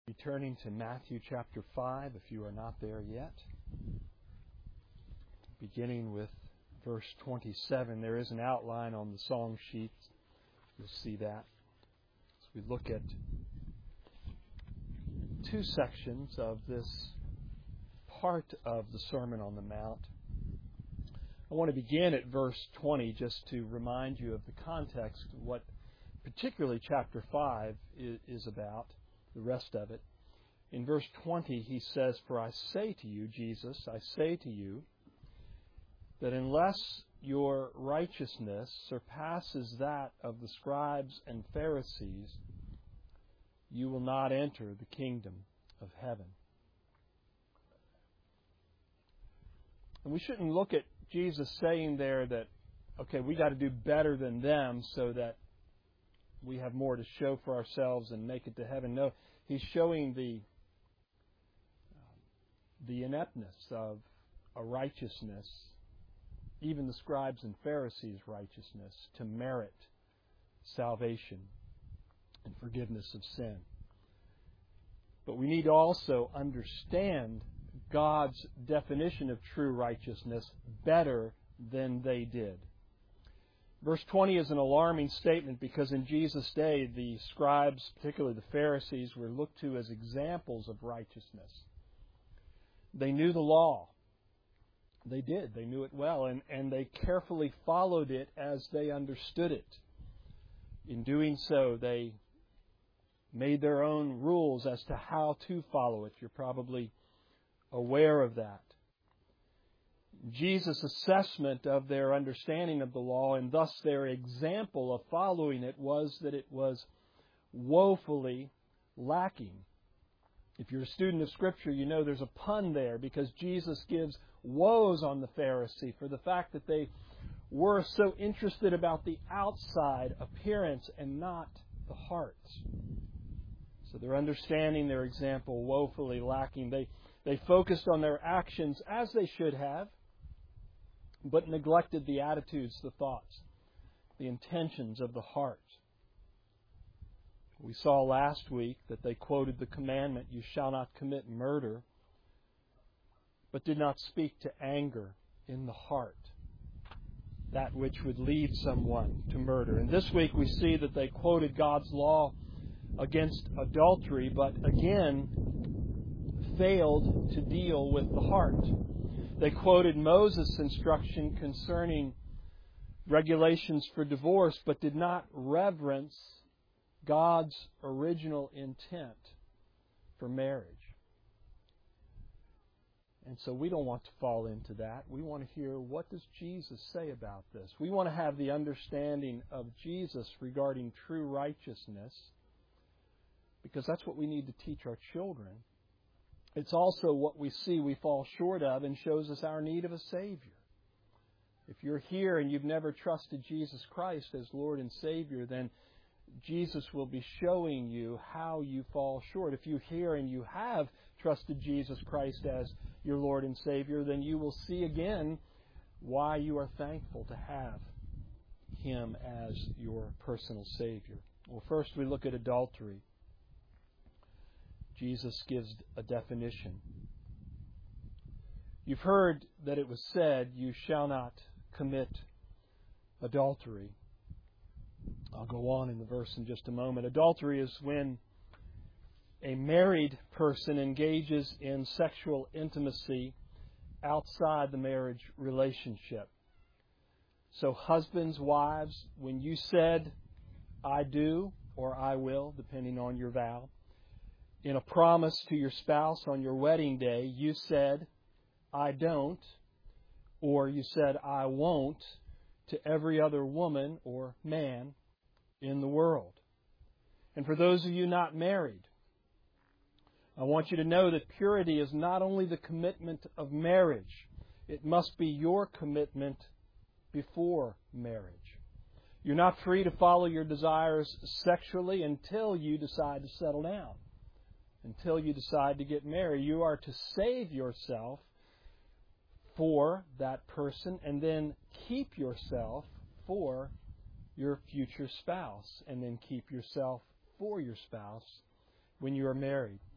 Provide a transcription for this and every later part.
Returning to Matthew chapter 5, if you are not there yet. Beginning with verse 27, there is an outline on the song sheet. You'll see that. As we look at two sections of this part of the Sermon on the Mount. I want to begin at verse 20 just to remind you of the context, what particularly chapter 5 is about. The rest of it. In verse 20, he says, "For I say to you," Jesus, "I say to you, that unless your righteousness surpasses that of the scribes and Pharisees, you will not enter the kingdom of heaven." And we shouldn't look at Jesus saying there that, okay, we got to do better than them so that we have more to show for ourselves and make it to heaven. No, he's showing the ineptness of a righteousness, even the scribes and Pharisees' righteousness, to merit salvation and forgiveness of sin. But we need to also understand God's definition of true righteousness better than they did. Verse 20 is an alarming statement because in Jesus' day, the scribes, particularly the Pharisees, were looked to as examples of righteousness. They knew the law. They did. They knew it well, and they carefully followed it as they understood it. In doing so, they made their own rules as to how to follow it. You're probably aware of that. Jesus' assessment of their understanding of the law and thus their example of following it was that it was woefully lacking. If you're a student of Scripture, you know there's a pun there because Jesus gives woes on the Pharisee for the fact that they were so interested about the outside appearance and not the hearts. So their understanding, their example, woefully lacking. They focused on their actions as they should have, but neglected the attitudes, the thoughts, the intentions of the heart. We saw last week that they quoted the commandment, "You shall not commit murder," but did not speak to anger in the heart, that which would lead someone to murder. And this week we see that they quoted God's law against adultery, but again failed to deal with the heart. They quoted Moses' instruction concerning regulations for divorce, but did not reverence God's original intent for marriage. And so we don't want to fall into that. We want to hear, what does Jesus say about this? We want to have the understanding of Jesus regarding true righteousness, because that's what we need to teach our children. It's also what we see we fall short of and shows us our need of a Savior. If you're here and you've never trusted Jesus Christ as Lord and Savior, then Jesus will be showing you how you fall short. If you're here and you have trusted Jesus Christ as your Lord and Savior, then you will see again why you are thankful to have Him as your personal Savior. Well, first we look at adultery. Jesus gives a definition. You've heard that it was said, "You shall not commit adultery." I'll go on in the verse in just a moment. Adultery is when a married person engages in sexual intimacy outside the marriage relationship. So husbands, wives, when you said, "I do," or "I will," depending on your vow, in a promise to your spouse on your wedding day, you said, "I don't," or you said, "I won't," to every other woman or man in the world. And for those of you not married, I want you to know that purity is not only the commitment of marriage, it must be your commitment before marriage. You're not free to follow your desires sexually until you decide to settle down, until you decide to get married. You are to save yourself for that person and then keep yourself for your future spouse, and then keep yourself for your spouse when you are married.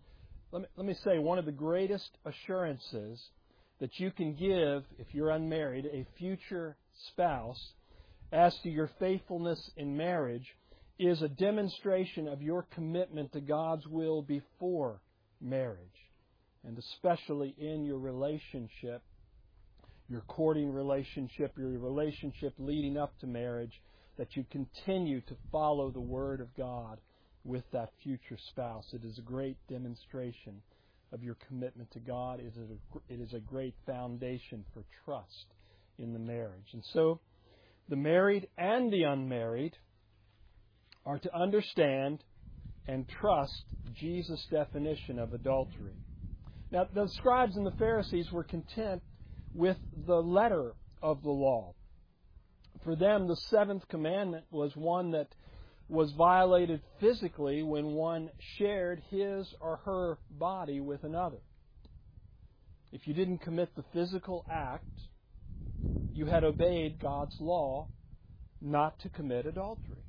let me say, one of the greatest assurances that you can give, if you're unmarried, a future spouse as to your faithfulness in marriage is a demonstration of your commitment to God's will before marriage, and especially in your relationship, your courting relationship, your relationship leading up to marriage, that you continue to follow the Word of God with that future spouse. It is a great demonstration of your commitment to God. It is a great foundation for trust in the marriage. And so, the married and the unmarried are to understand and trust Jesus' definition of adultery. Now, the scribes and the Pharisees were content with the letter of the law. For them, the seventh commandment was one that was violated physically when one shared his or her body with another. If you didn't commit the physical act, you had obeyed God's law not to commit adultery.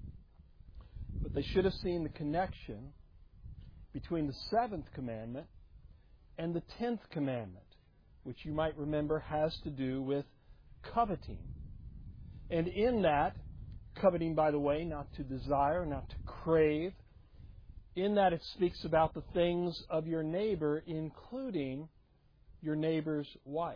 But they should have seen the connection between the seventh commandment and the 10th commandment, which you might remember has to do with coveting. And in that, coveting, by the way, not to desire, not to crave, in that it speaks about the things of your neighbor, including your neighbor's wife.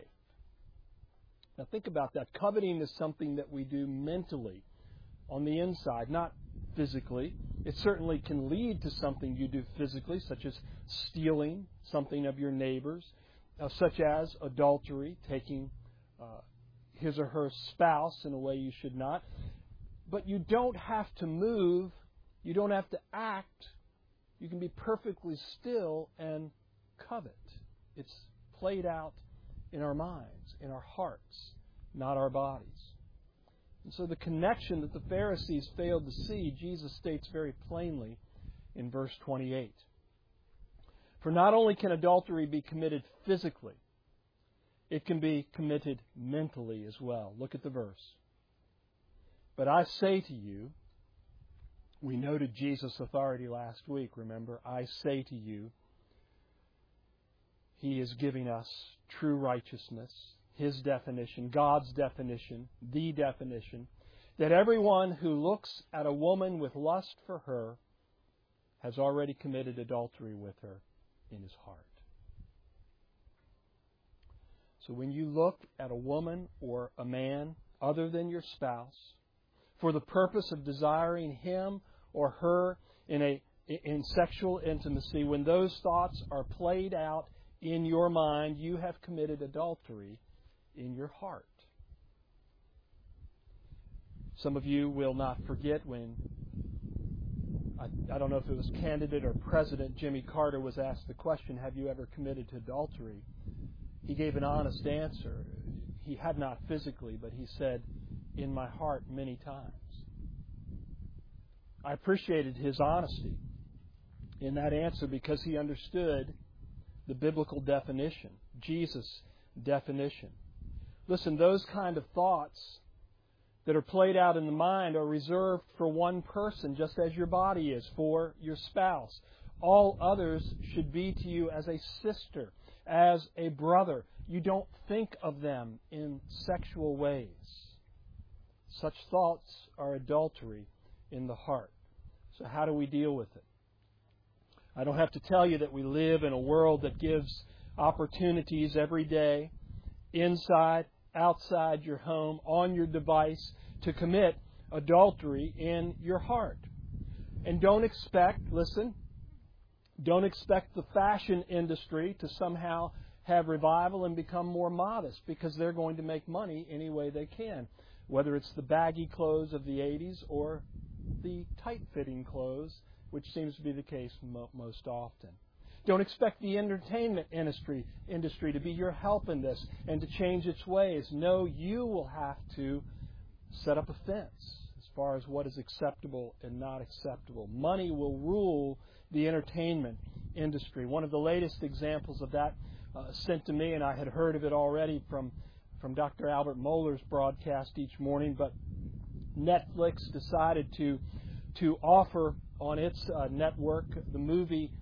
Now think about that. Coveting is something that we do mentally, on the inside, not physically. It certainly can lead to something you do physically, such as stealing something of your neighbor's, such as adultery, taking his or her spouse in a way you should not. But you don't have to move. You don't have to act. You can be perfectly still and covet. It's played out in our minds, in our hearts, not our bodies. And so the connection that the Pharisees failed to see, Jesus states very plainly in verse 28. For not only can adultery be committed physically, it can be committed mentally as well. Look at the verse. But I say to you, we noted Jesus' authority last week, remember? I say to you, He is giving us true righteousness, His definition, God's definition, the definition, that everyone who looks at a woman with lust for her has already committed adultery with her in his heart. So when you look at a woman or a man other than your spouse for the purpose of desiring him or her in sexual intimacy, when those thoughts are played out in your mind, you have committed adultery in your heart. Some of you will not forget when, I don't know if it was candidate or President Jimmy Carter was asked the question, have you ever committed adultery? He gave an honest answer. He had not physically, but he said, in my heart many times. I appreciated his honesty in that answer because he understood the biblical definition, Jesus' definition. Listen, those kind of thoughts that are played out in the mind are reserved for one person, just as your body is for your spouse. All others should be to you as a sister, as a brother. You don't think of them in sexual ways. Such thoughts are adultery in the heart. So how do we deal with it? I don't have to tell you that we live in a world that gives opportunities every day, inside, outside your home, on your device, to commit adultery in your heart. And don't expect the fashion industry to somehow have revival and become more modest, because they're going to make money any way they can, whether it's the baggy clothes of the 80s or the tight-fitting clothes, which seems to be the case most often. Don't expect the entertainment industry to be your help in this and to change its ways. No, you will have to set up a fence as far as what is acceptable and not acceptable. Money will rule the entertainment industry. One of the latest examples of that sent to me, and I had heard of it already from Dr. Albert Mohler's broadcast each morning, but Netflix decided to offer on its network the movie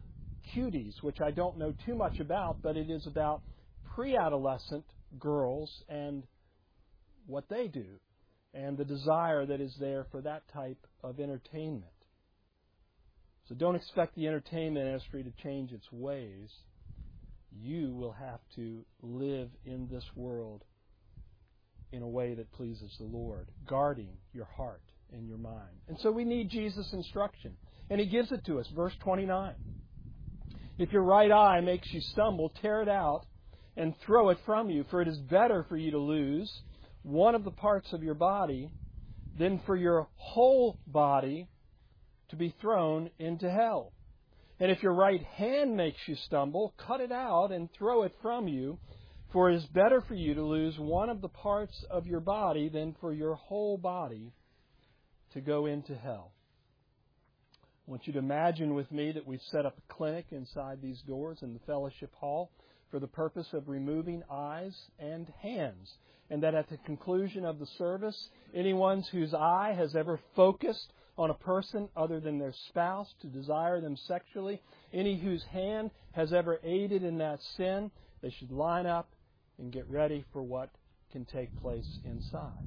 Cuties, which I don't know too much about, but it is about pre-adolescent girls and what they do and the desire that is there for that type of entertainment. So don't expect the entertainment industry to change its ways. You will have to live in this world in a way that pleases the Lord, guarding your heart and your mind. And so we need Jesus' instruction. And He gives it to us. Verse 29. If your right eye makes you stumble, tear it out and throw it from you, for it is better for you to lose one of the parts of your body than for your whole body to be thrown into hell. And if your right hand makes you stumble, cut it out and throw it from you, for it is better for you to lose one of the parts of your body than for your whole body to go into hell. I want you to imagine with me that we've set up a clinic inside these doors in the fellowship hall for the purpose of removing eyes and hands. And that at the conclusion of the service, anyone whose eye has ever focused on a person other than their spouse to desire them sexually, any whose hand has ever aided in that sin, they should line up and get ready for what can take place inside.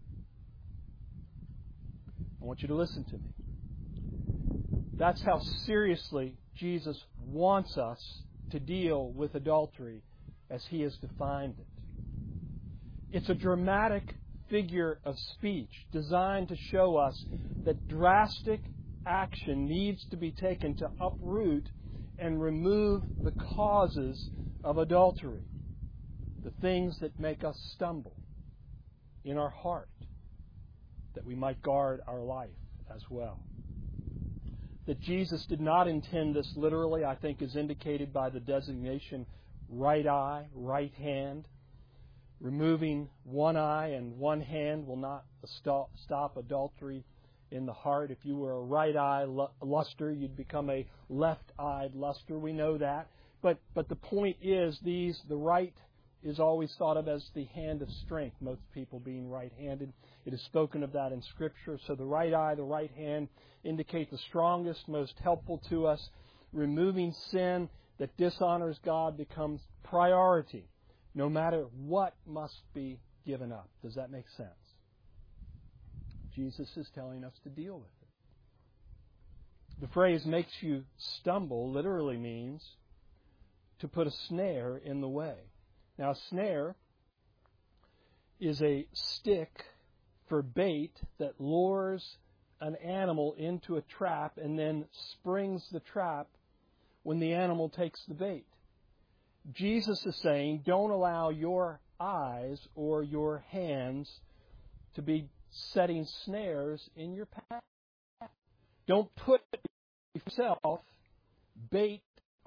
I want you to listen to me. That's how seriously Jesus wants us to deal with adultery as He has defined it. It's a dramatic figure of speech designed to show us that drastic action needs to be taken to uproot and remove the causes of adultery, the things that make us stumble in our heart, that we might guard our life as well. That Jesus did not intend this literally, I think, is indicated by the designation right eye, right hand. Removing one eye and one hand will not stop adultery in the heart. If you were a right eye luster, you'd become a left-eyed luster. We know that. But the point is, the right is always thought of as the hand of strength, most people being right-handed. It is spoken of that in Scripture. So the right eye, the right hand indicate the strongest, most helpful to us. Removing sin that dishonors God becomes priority, no matter what must be given up. Does that make sense? Jesus is telling us to deal with it. The phrase makes you stumble literally means to put a snare in the way. Now, a snare is a stick for bait that lures an animal into a trap and then springs the trap when the animal takes the bait. Jesus is saying, don't allow your eyes or your hands to be setting snares in your path. Don't put yourself bait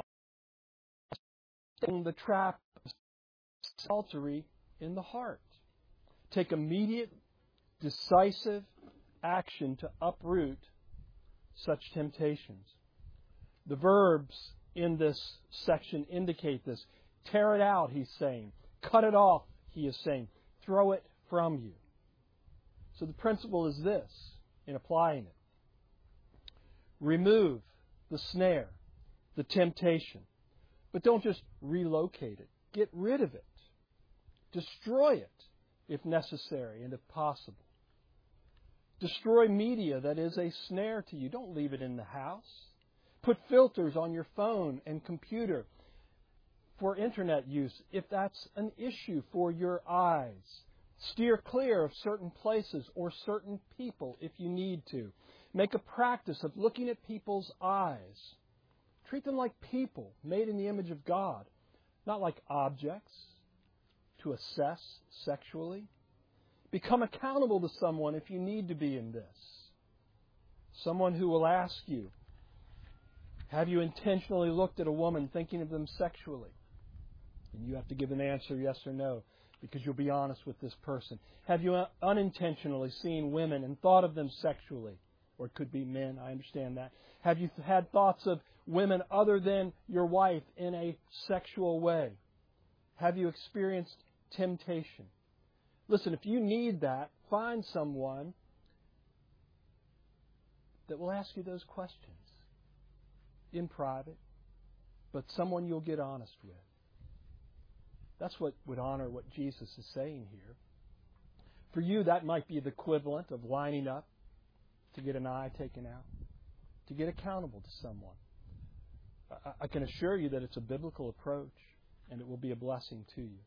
in the trap of adultery in the heart. Take immediate, decisive action to uproot such temptations. The verbs in this section indicate this. Tear it out, He's saying. Cut it off, He is saying. Throw it from you. So the principle is this in applying it. Remove the snare, the temptation. But don't just relocate it. Get rid of it. Destroy it if necessary and if possible. Destroy media that is a snare to you. Don't leave it in the house. Put filters on your phone and computer for internet use if that's an issue for your eyes. Steer clear of certain places or certain people if you need to. Make a practice of looking at people's eyes. Treat them like people made in the image of God, not like objects to assess sexually. Become accountable to someone if you need to be in this. Someone who will ask you, have you intentionally looked at a woman thinking of them sexually? And you have to give an answer, yes or no, because you'll be honest with this person. Have you unintentionally seen women and thought of them sexually? Or it could be men, I understand that. Have you had thoughts of women other than your wife in a sexual way? Have you experienced temptation? Listen, if you need that, find someone that will ask you those questions in private but someone you'll get honest with. That's what would honor what Jesus is saying here. For you, that might be the equivalent of lining up to get an eye taken out, to get accountable to someone. I can assure you that it's a biblical approach, and it will be a blessing to you.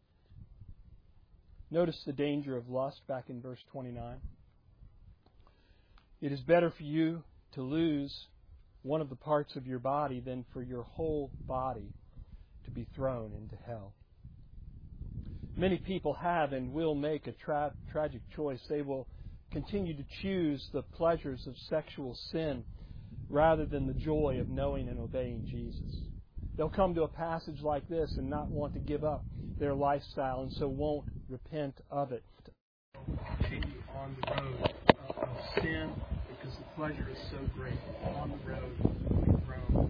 Notice the danger of lust back in verse 29. It is better for you to lose one of the parts of your body than for your whole body to be thrown into hell. Many people have and will make a tragic choice. They will continue to choose the pleasures of sexual sin rather than the joy of knowing and obeying Jesus. They'll come to a passage like this and not want to give up their lifestyle, and so won't repent of it. Continue on the road of sin because the pleasure is so great. On the road, we thrown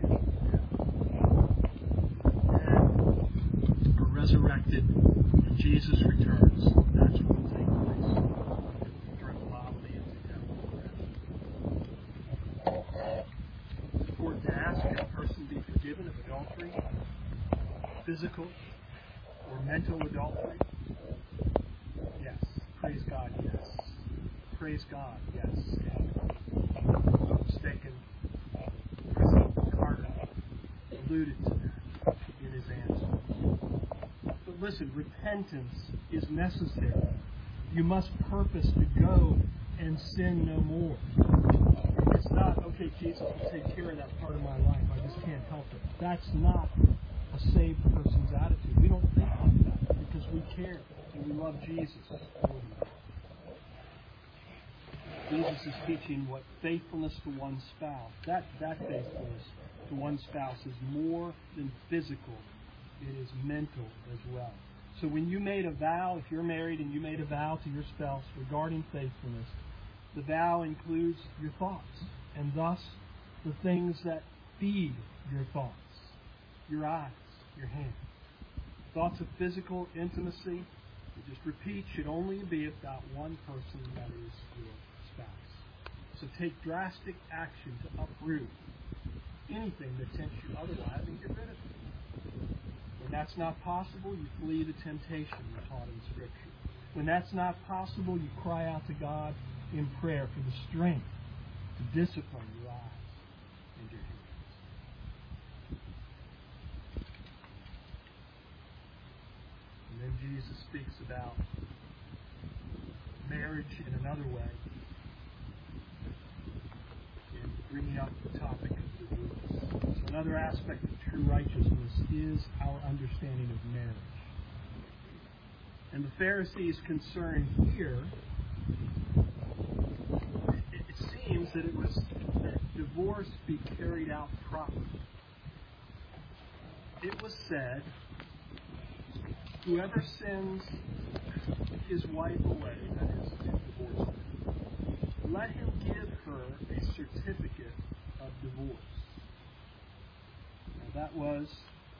and are resurrected, and Jesus returns. That's what will take place. Thrown bodily into hell. It's important to ask, can a person be forgiven of adultery, physical or mental adultery? Yes. Praise God, yes. Praise God, yes. If I'm not mistaken, President Carter alluded to that in his answer. But listen, repentance is necessary. You must purpose to go and sin no more. It's not, okay, Jesus will take care of that part of my life. I just can't help it. That's not a saved person's attitude. We don't think like that because we care and we love Jesus. Jesus is teaching what faithfulness to one's spouse. That faithfulness to one's spouse is more than physical. It is mental as well. So when you made a vow, if you're married and you made a vow to your spouse regarding faithfulness, the vow includes your thoughts, and thus the things that feed your thoughts, your eyes, your hands. Thoughts of physical intimacy, just repeat, should only be about one person, that is your spouse. So take drastic action to uproot anything that tempts you otherwise and get rid of it. When that's not possible, you flee the temptation you're taught in Scripture. When that's not possible, you cry out to God in prayer for the strength to discipline your eyes and your hands. And then Jesus speaks about marriage in another way, and bringing up the topic of divorce. So another aspect of true righteousness is our understanding of marriage. And the Pharisees' concern here, it seems that it was that divorce be carried out properly. It was said, whoever sends his wife away, that is, to divorce her, let him give her a certificate of divorce. Now that was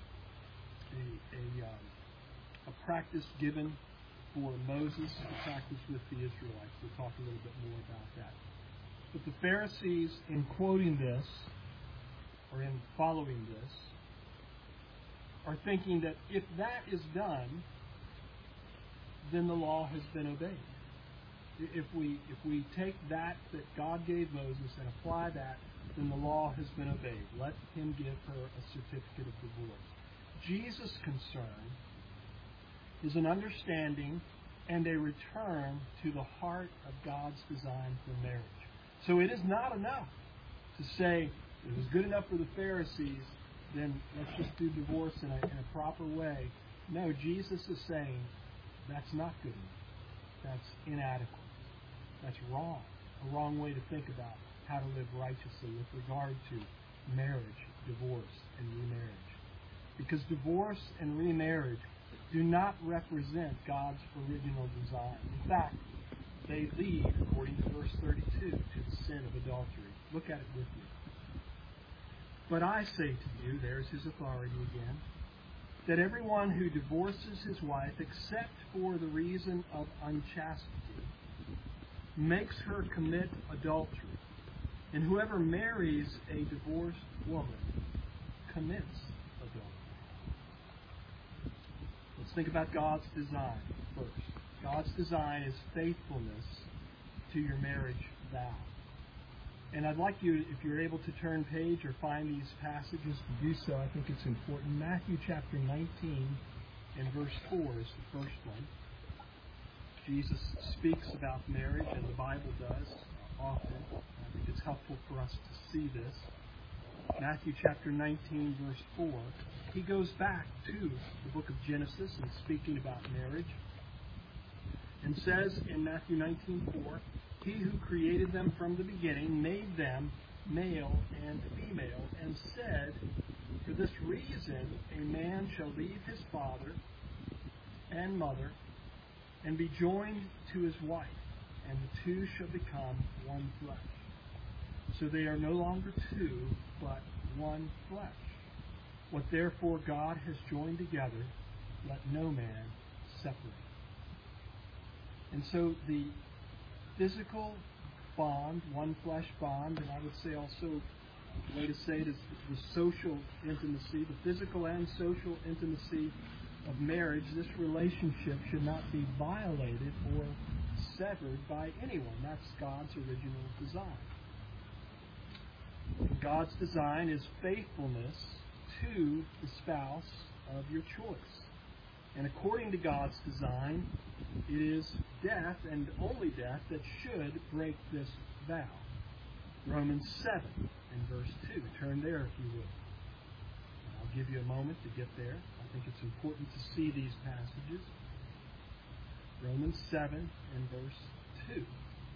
a practice given for Moses, a practice with the Israelites. We'll talk a little bit more about that. But the Pharisees, in quoting this, or in following this, are thinking that if that is done, then the law has been obeyed. If we take that God gave Moses and apply that, then the law has been obeyed. Let him give her a certificate of divorce. Jesus' concern is an understanding and a return to the heart of God's design for marriage. So it is not enough to say it was good enough for the Pharisees, then let's just do divorce in a proper way. No, Jesus is saying that's not good enough. That's inadequate. That's wrong. A wrong way to think about how to live righteously with regard to marriage, divorce, and remarriage. Because divorce and remarriage do not represent God's original design. In fact, they lead, according to verse 32, to the sin of adultery. Look at it with me. But I say to you, there's his authority again, that everyone who divorces his wife except for the reason of unchastity makes her commit adultery. And whoever marries a divorced woman commits adultery. Let's think about God's design first. God's design is faithfulness to your marriage vow. And I'd like you, if you're able to turn page or find these passages, to do so. I think it's important. Matthew chapter 19 and verse 4 is the first one. Jesus speaks about marriage, and the Bible does often. I think it's helpful for us to see this. Matthew chapter 19, verse 4. He goes back to the book of Genesis and speaking about marriage, and says in Matthew 19:4, He who created them from the beginning made them male and female, and said, For this reason a man shall leave his father and mother, and be joined to his wife, and the two shall become one flesh. So they are no longer two, but one flesh. What therefore God has joined together, let no man separate. And so the physical bond, one flesh bond, and I would say also, the way to say it is the social intimacy, the physical and social intimacy of marriage. This relationship should not be violated or severed by anyone. That's God's original design. God's design is faithfulness to the spouse of your choice. And according to God's design, it is death, and only death, that should break this vow. Romans 7 and verse 2. Turn there if you would. I'll give you a moment to get there. I think it's important to see these passages. Romans 7 and verse 2.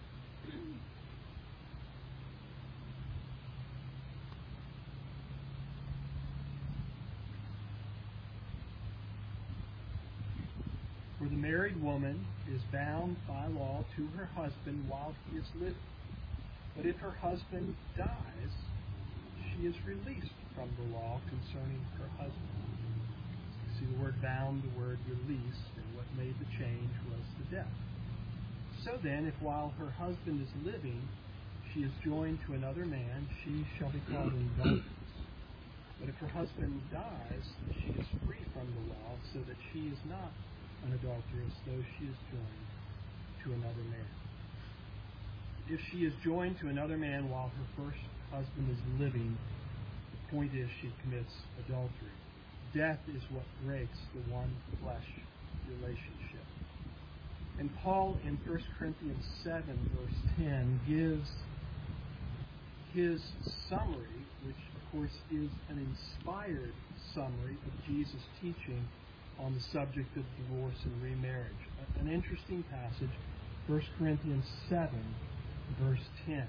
For the married woman is bound by law to her husband while he is living. But if her husband dies, she is released from the law concerning her husband. You see the word bound, the word released, and what made the change was the death. So then, if while her husband is living, she is joined to another man, she shall be called an adulteress. But if her husband dies, she is free from the law, so that she is not an adulteress, though she is joined to another man. If she is joined to another man while her first husband is living, the point is she commits adultery. Death is what breaks the one flesh relationship. And Paul in 1 Corinthians 7 verse 10 gives his summary, which of course is an inspired summary of Jesus' teaching on the subject of divorce and remarriage. An interesting passage, 1 Corinthians 7, verse 10.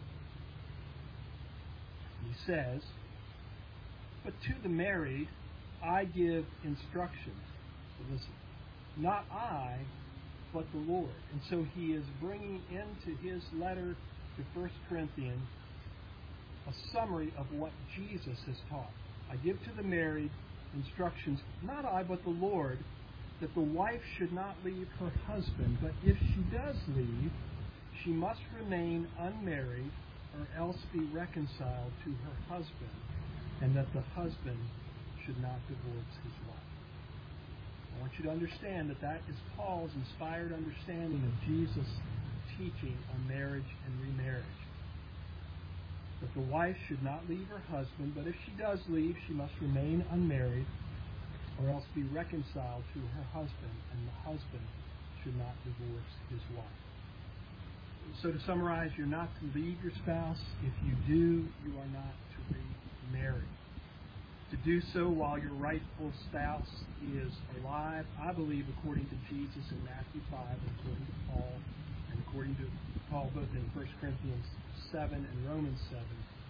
He says, But to the married I give instructions. Listen, not I, but the Lord. And so he is bringing into his letter to 1 Corinthians a summary of what Jesus has taught. I give to the married instructions, not I, but the Lord, that the wife should not leave her husband, but if she does leave, she must remain unmarried or else be reconciled to her husband, and that the husband should not divorce his wife. I want you to understand that that is Paul's inspired understanding of Jesus' teaching on marriage and remarriage. That the wife should not leave her husband, but if she does leave, she must remain unmarried or else be reconciled to her husband, and the husband should not divorce his wife. So to summarize, you're not to leave your spouse. If you do, you are not to remarry. To do so while your rightful spouse is alive, I believe, according to Jesus in Matthew 5, and according to Paul, and according to Paul both in 1 Corinthians 7 and Romans 7,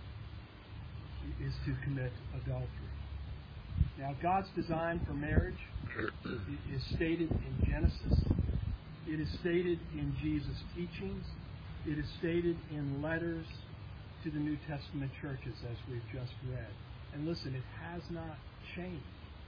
is to commit adultery. Now, God's design for marriage is stated in Genesis. It is stated in Jesus' teachings. It is stated in letters to the New Testament churches, as we've just read. And listen, it has not changed.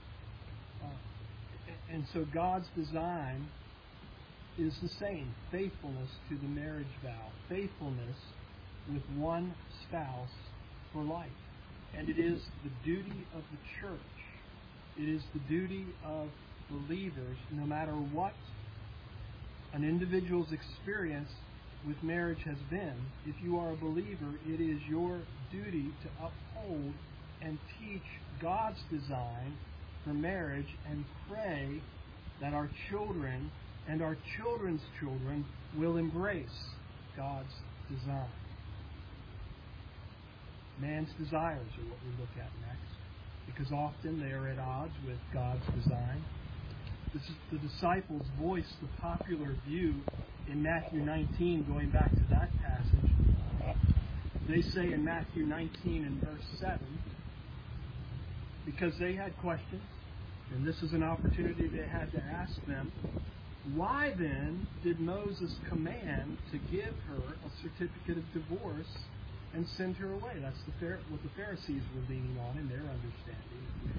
And so God's design is the same. Faithfulness to the marriage vow. Faithfulness with one spouse for life. And it is the duty of the church. It is the duty of believers, no matter what an individual's experience with marriage has been. If you are a believer, it is your duty to uphold and teach God's design for marriage and pray that our children and our children's children will embrace God's design. Man's desires are what we look at next, because often they are at odds with God's design. This is the disciples' voice, the popular view in Matthew 19, going back to that passage. They say in Matthew 19 and verse 7, because they had questions, and this is an opportunity they had to ask them, why then did Moses command to give her a certificate of divorce and send her away? That's what the Pharisees were leaning on in their understanding of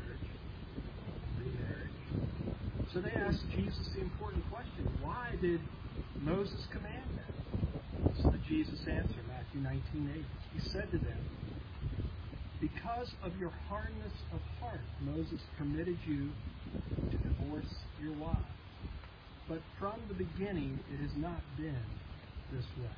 remarriage. So they asked Jesus the important question, why did Moses command that? So Jesus answered, Matthew 19:8. He said to them, because of your hardness of heart, Moses permitted you to divorce your wives. But from the beginning, it has not been this way.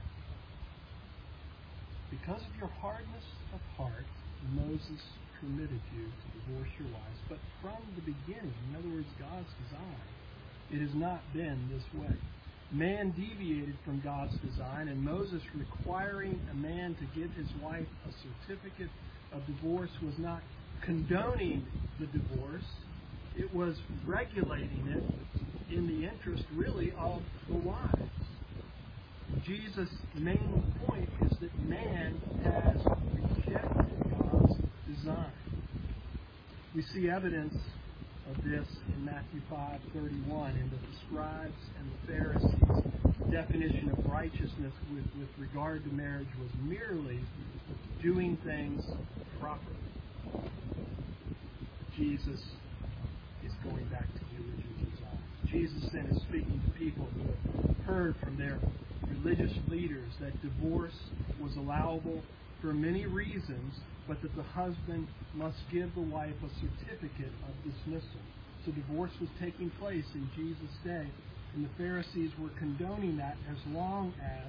Because of your hardness of heart, Moses permitted you to divorce your wives. But from the beginning, in other words, God's design, it has not been this way. Man deviated from God's design, and Moses requiring a man to give his wife a certificate of divorce was not condoning the divorce. It was regulating it in the interest, really, of the wives. Jesus' main point is that man has rejected God's design. We see evidence of this in Matthew 5:31 in the scribes and the Pharisees' definition of righteousness with regard to marriage was merely doing things properly. Jesus is going back to the original design. Jesus then is speaking to people who have heard from their religious leaders that divorce was allowable for many reasons, but that the husband must give the wife a certificate of dismissal. So divorce was taking place in Jesus' day, and the Pharisees were condoning that as long as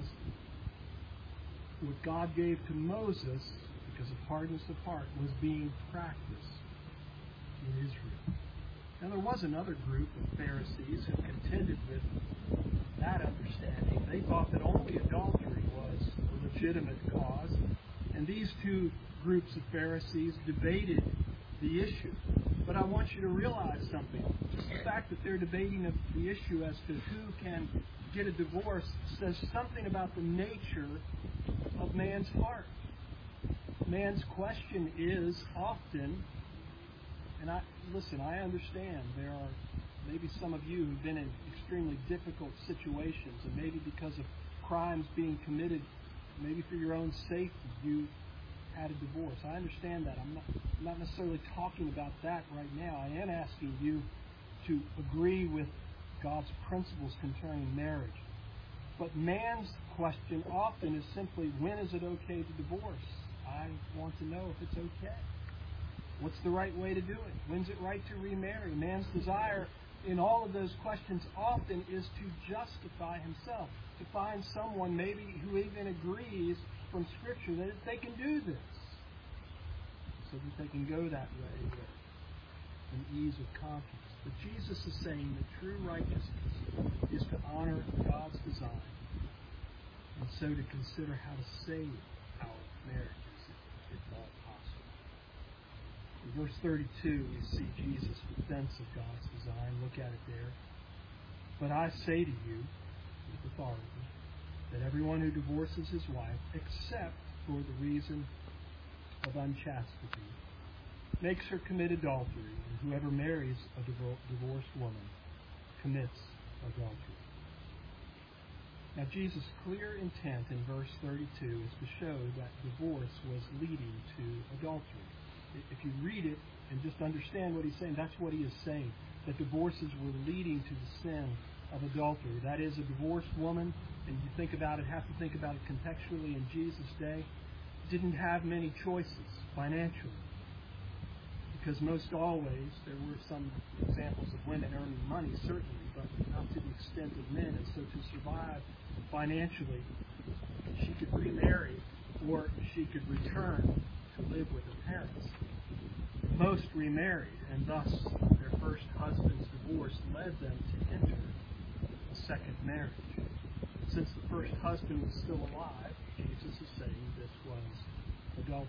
what God gave to Moses, because of hardness of heart, was being practiced in Israel. Now there was another group of Pharisees who contended with that understanding. They thought that only adultery was a legitimate cause, and these two groups of Pharisees debated the issue. But I want you to realize something. Just the fact that they're debating the issue as to who can get a divorce says something about the nature of man's heart. Man's question is often, and I understand there are maybe some of you who've been in extremely difficult situations, and maybe because of crimes being committed, maybe for your own safety, you had a divorce. I understand that. I'm not necessarily talking about that right now. I am asking you to agree with God's principles concerning marriage. But man's question often is simply, when is it okay to divorce? I want to know if it's okay. What's the right way to do it? When's it right to remarry? Man's desire in all of those questions often is to justify himself, to find someone maybe who even agrees from Scripture that they can do this, so that they can go that way with an ease of conscience. But Jesus is saying that true righteousness is to honor God's design, and so to consider how to save our marriages if at all possible. In verse 32, we see Jesus' defense of God's design. Look at it there. But I say to you, with authority, that everyone who divorces his wife, except for the reason of unchastity, makes her commit adultery, and whoever marries a divorced woman commits adultery. Now, Jesus' clear intent in verse 32 is to show that divorce was leading to adultery. If you read it and just understand what he's saying, that's what he is saying, that divorces were leading to the sin of adultery. That is, a divorced woman, and you think about it, have to think about it contextually in Jesus' day, didn't have many choices financially. because most always there were some examples of women earning money, certainly, but not to the extent of men. And so to survive financially, she could remarry or she could return to live with her parents. Most remarried, and thus their first husband's divorce led them to enter a second marriage. Since the first husband was still alive, Jesus is saying this was adultery.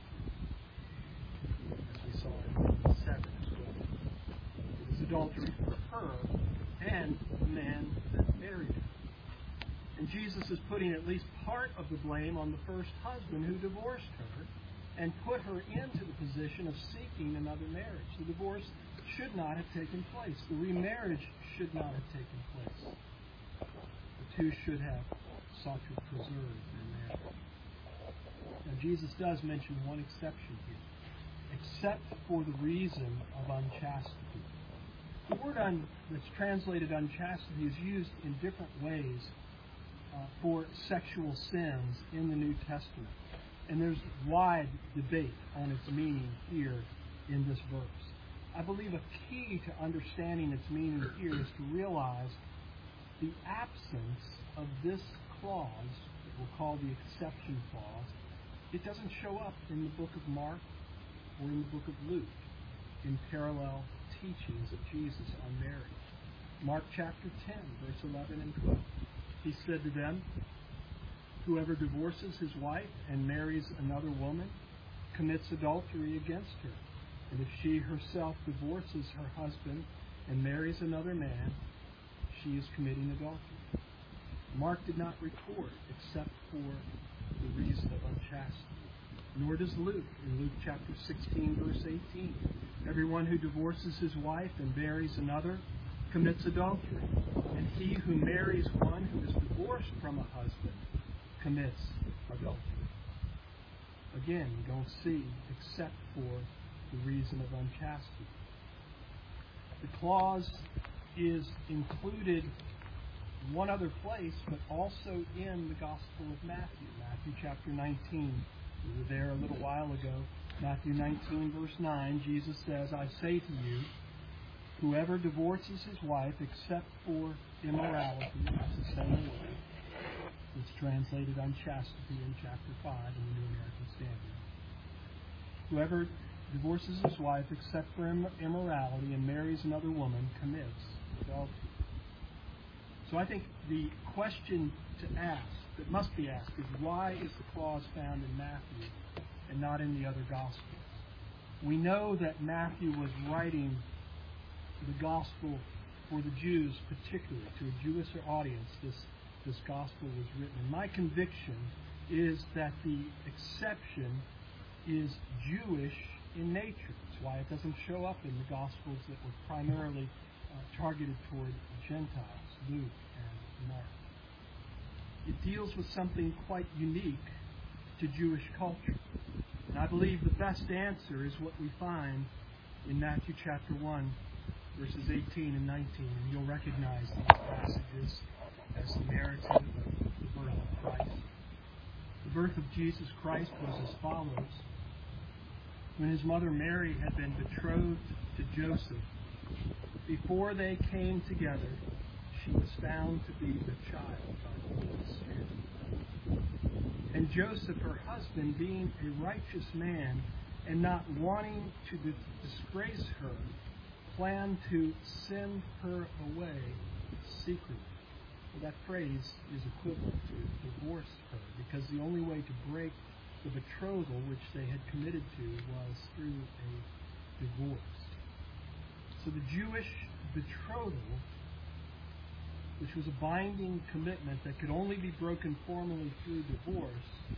As we saw in Romans 7 as well. It was adultery for her and the man that married her. And Jesus is putting at least part of the blame on the first husband who divorced her and put her into the position of seeking another marriage. The divorce should not have taken place. The remarriage should not have taken place. The two should have sought to preserve their marriage. Now, Jesus does mention one exception here, except for the reason of unchastity. The word that's translated unchastity is used in different ways for sexual sins in the New Testament. And there's wide debate on its meaning here in this verse. I believe a key to understanding its meaning here is to realize the absence of this clause, that we'll call the exception clause. It doesn't show up in the book of Mark or in the book of Luke in parallel teachings of Jesus on marriage. Mark chapter 10, verse 11 and 12. He said to them, "Whoever divorces his wife and marries another woman commits adultery against her. And if she herself divorces her husband and marries another man, she is committing adultery." Mark did not record except for the reason of unchastity. Nor does Luke. In Luke chapter 16, verse 18, "Everyone who divorces his wife and marries another commits adultery. And he who marries one who is divorced from a husband commits adultery." Again, you don't see except for the reason of unchastity. The clause is included one other place, but also in the Gospel of Matthew. Matthew chapter 19. We were there a little while ago. Matthew 19, verse 9, Jesus says, "I say to you, whoever divorces his wife except for immorality," that's the same word, it's translated unchastity in chapter 5 in the New American Standard. "Whoever divorces his wife except for immorality and marries another woman commits adultery." So I think the question to ask, that must be asked, is why is the clause found in Matthew and not in the other Gospels? We know that Matthew was writing the Gospel for the Jews, particularly to a Jewish audience. This Gospel was written. And my conviction is that the exception is Jewish in nature. That's why it doesn't show up in the Gospels that were primarily targeted toward Gentiles, Luke and Mark. It deals with something quite unique to Jewish culture. And I believe the best answer is what we find in Matthew chapter 1, verses 18 and 19. And you'll recognize these passages as the narrative of the birth of Christ. The birth of Jesus Christ was as follows. When his mother Mary had been betrothed to Joseph, before they came together, she was found to be with child by the Holy Spirit. And Joseph, her husband, being a righteous man and not wanting to disgrace her, planned to send her away secretly. Well, that phrase is equivalent to divorce her, because the only way to break the betrothal which they had committed to was through a divorce. So the Jewish betrothal, which was a binding commitment that could only be broken formally through divorce,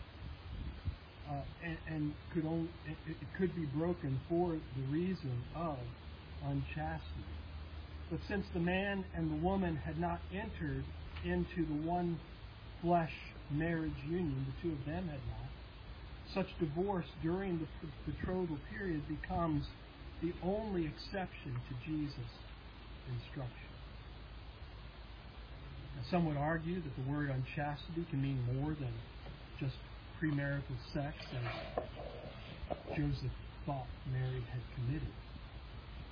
and it could be broken for the reason of unchastity. But since the man and the woman had not entered into the one flesh marriage union, the two of them had not, such divorce during the betrothal period becomes the only exception to Jesus' instruction. Now, some would argue that the word unchastity can mean more than just premarital sex, as Joseph thought Mary had committed.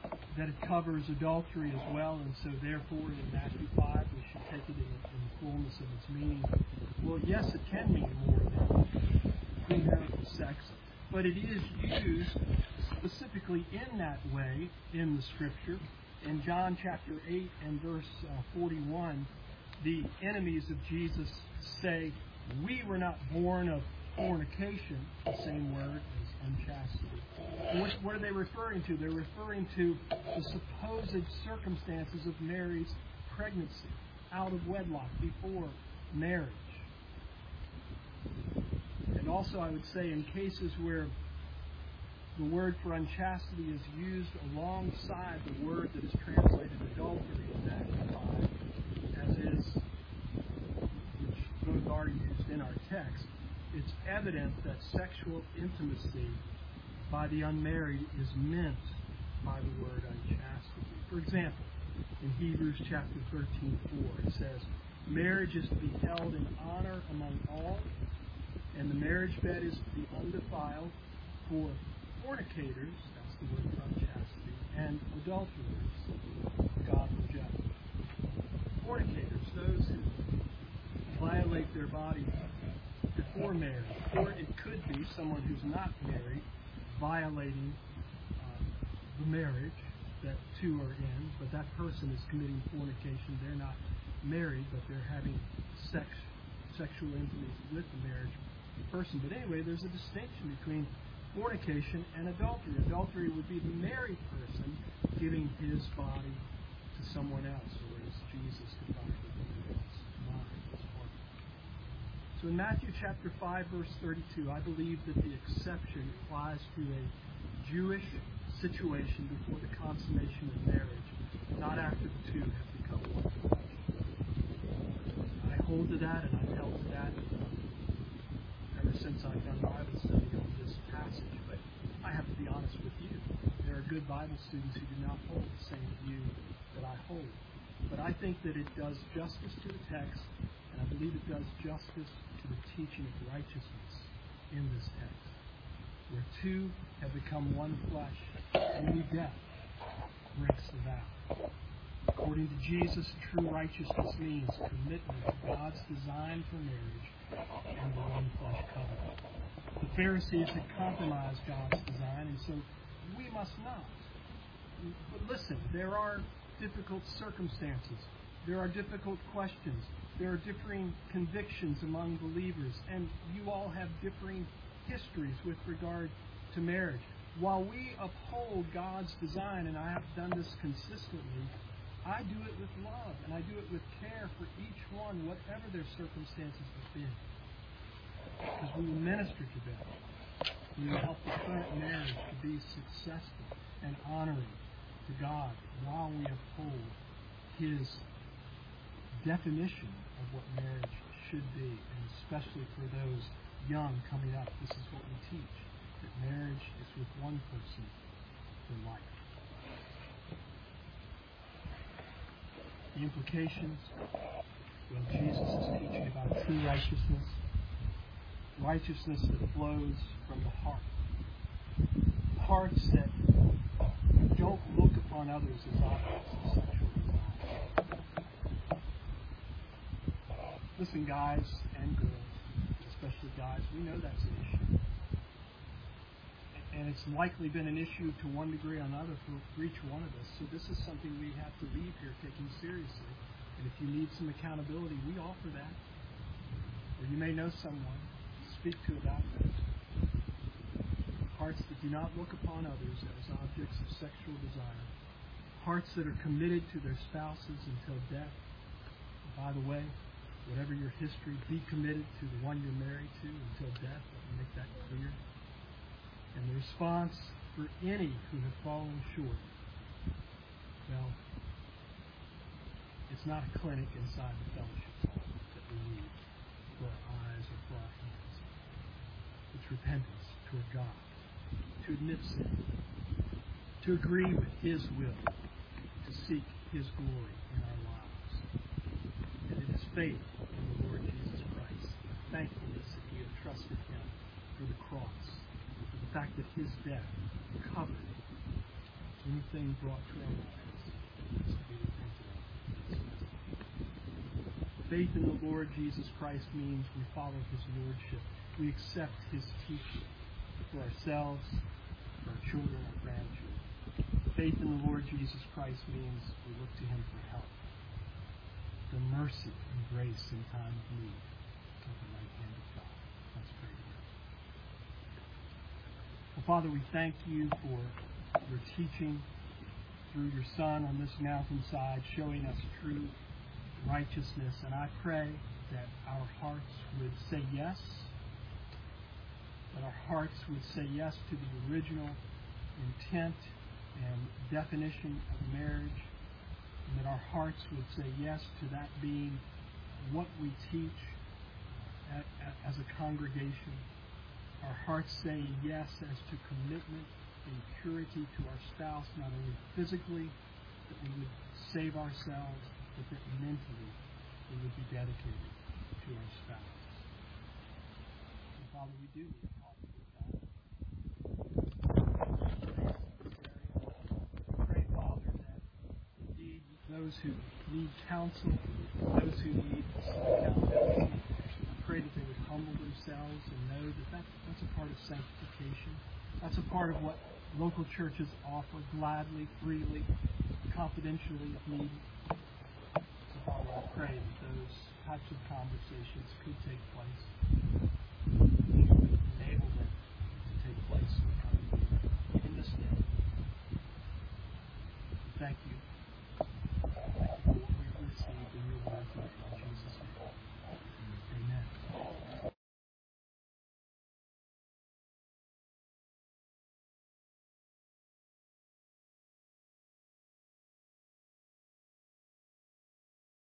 that it covers adultery as well, and so therefore in Matthew 5 we should take it in the fullness of its meaning. Well, yes, it can mean more than premarital sex, but it is used specifically in that way in the Scripture. In John chapter 8 and verse 41, the enemies of Jesus say, "We were not born of fornication," the same word as unchastity. And what are they referring to? They're referring to the supposed circumstances of Mary's pregnancy, out of wedlock, before marriage. And also I would say in cases where the word for unchastity is used alongside the word that is translated adultery in Matthew 5, as is, which both are used in our text, it's evident that sexual intimacy by the unmarried is meant by the word unchastity. For example, in Hebrews chapter 13:4, it says, "Marriage is to be held in honor among all, and the marriage bed is to be undefiled for fornicators," that's the word for unchastity, "and adulterers, God rejects." Fornicators, those who violate their body before marriage, or it could be someone who's not married violating the marriage that two are in, but that person is committing fornication. They're not married, but they're having sexual intimacy with the marriage person. But anyway, there's a distinction between fornication and adultery. Adultery would be the married person giving his body to someone else, or as Jesus defined it, his mind, his heart. So in Matthew chapter 5, verse 32, I believe that the exception applies to a Jewish situation before the consummation of marriage, not after the two have become one flesh. I hold to that, and I've held to that ever since I've done Bible study on this passage. But I have to be honest with you. There are good Bible students who do not hold the same view that I hold. But I think that it does justice to the text, and I believe it does justice to the teaching of righteousness in this text. Where two have become one flesh, only death breaks the vow. According to Jesus, true righteousness means commitment to God's design for marriage and the one flesh covenant. The Pharisees had compromised God's design, and so we must not. But listen, there are difficult circumstances. There are difficult questions. There are differing convictions among believers, and you all have differing histories with regard to marriage. While we uphold God's design, and I have done this consistently, I do it with love, and I do it with care for each one, whatever their circumstances have been. Because we will minister to them. We will help the current marriage to be successful and honoring to God while we uphold His definition of what marriage should be, and especially for those young coming up, this is what we teach, that marriage is with one person for life. The implications, well, Jesus is teaching about true righteousness, righteousness that flows from the heart. Hearts that don't look upon others as objects of sexual desire. Listen, guys and girls, especially guys, we know that's an issue. And it's likely been an issue to one degree or another for each one of us. So this is something we have to leave here taking seriously. And if you need some accountability, we offer that. Or you may know someone to speak to about that. Hearts that do not look upon others as objects of sexual desire. Hearts that are committed to their spouses until death. And by the way, whatever your history, be committed to the one you're married to until death. Let me make that clear. And the response for any who have fallen short, well, it's not a clinic inside the fellowship hall that we need for our eyes or for our hands. It's repentance toward God, to admit sin, to agree with His will, to seek His glory in our lives. And it is faith in the Lord Jesus Christ, thankfulness that we have trusted Him for the cross, for the fact that His death covered anything brought to our minds needs to be repented of. Faith in the Lord Jesus Christ means we follow His Lordship. We accept His teaching for ourselves, for our children, our grandchildren. Faith in the Lord Jesus Christ means we look to Him for help, for mercy and grace in time of need at the right hand of God. Let's pray together. Well, Father, we thank You for Your teaching through Your Son on this mountainside, showing us true righteousness. And I pray that our hearts would say yes, that our hearts would say yes to the original intent and definition of marriage, and that our hearts would say yes to that being what we teach as a congregation. Our hearts saying yes as to commitment and purity to our spouse, not only physically, that we would save ourselves, but that mentally we would be dedicated to our spouse. And Father, we do need help with that. We pray, Father, that indeed those who need counsel, those who need accountability, I pray that they would humble themselves and know that that's a part of sanctification. That's a part of what local churches offer gladly, freely, confidentially if needed. So Father, I pray that those types of conversations could take place.